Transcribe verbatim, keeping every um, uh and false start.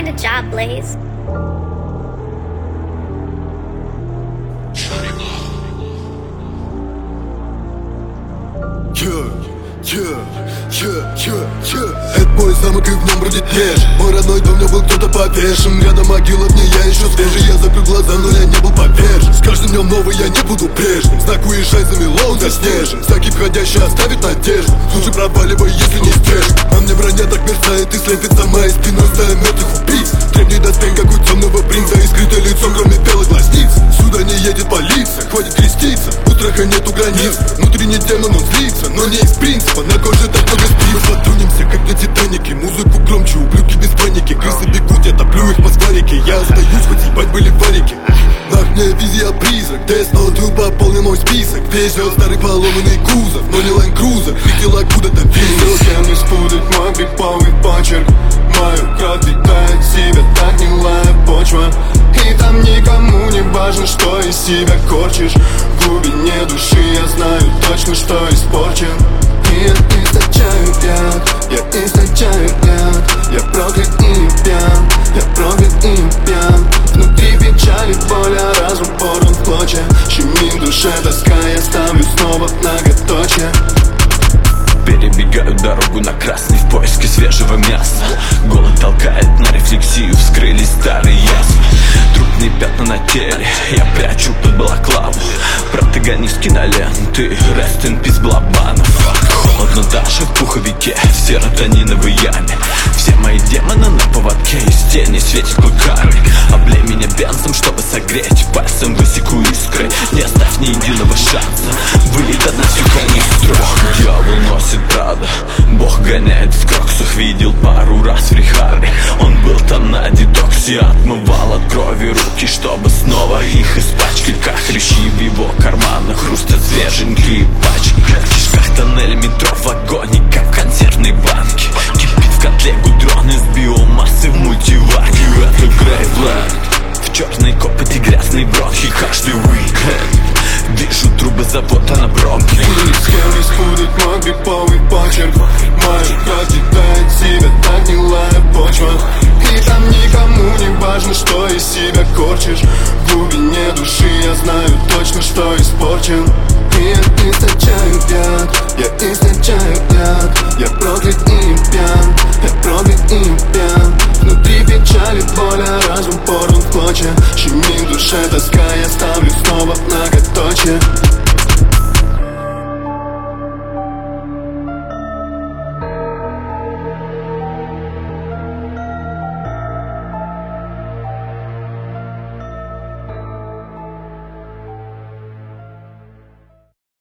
find a job, Blaze. Это мой замок, и в нем бродит неж. Мой родной дом, не был кто-то повешен. Рядом могила, мне я еще свежий. Я закрыл глаза, но я не был повержен. С каждым днем новый, я не буду прежним. Знак уезжай, замело, он заснежен. Знаки входящие оставит надежду. Лучше проваливай, если не стежь. А мне броня так мерцает и слепит за моей спиной стая мертвых убийц. Древний доспех, как у темного принца, и скрытое лицом, кроме белых глазниц. Сюда не едет полиция, хватит креститься. У страха нету границ. Внутренний демон, он злится, но не из принципа. На коже так много спиц. Мы потрудимся, как на Титанике. Музыку громче, ублюдки без паники. Крысы бегут, я топлю их по сварике. Я остаюсь, хоть ебать были варики. На окне визия призрак. Death пополнил мой список. Везет старый поломанный кузов, но не Land Cruiser. Летел откуда-то ветер. С кем не спутать мой гриповый почерк. Мою кровь питает себя так гнилая почва. И там никому не важно, что из себя корчишь. В глубине души я знаю точно, что испорчен. И я источаю яд, я источаю яд. Я проклят и не пьян, я проклят и не пьян. Внутри печали, боль, а разум порван в клочья. Щемит в душе тоска, я ставлю снова многоточие. Перебегаю дорогу на красный в поиске свежего мяса. Голод толкает на рефлексию, вскрылись старые ясны. Трупные пятна на теле, я прячу под балаклаву. Протагонист киноленты, rest in peace Блабанов. Холодно даже в пуховике, в серотониновой яме. Все мои демоны на поводке, из тени светит клыками. Облей меня бензом, чтобы согреть, пальцем высеку искры. Не оставь ни единого шанса, вылей до нас всю канистру. Дьявол носит Прада, Бог гоняет в кроксах. Видел пару раз в Рихарде, он был там на детоксе. Отмывал от крови руки, чтобы снова их испачкать. Как хрящи в его карманах, хрустят свеженькие пачки. В кишках тоннеля метро в вагоне, как в консервной банке. Кипит в котле гудрон из биомассы в мультиварке. Это Грейвленд, в черной копоти грязные бронхи. Каждый уикенд вижу трубы завода на пробке. Ни с кем не спутать мой гриповый почерк. Мою кровь питает себя так гнилая почва. И там никому не важно, что из себя корчишь. В глубине души я знаю точно, что испорчен. И я источаю яд, я источаю яд. Я проклят и не пьян, я проклят и не пьян. Внутри печали, боль, а разум порван в клочья. Щемит в душе тоска, я ставлю снова многоточие.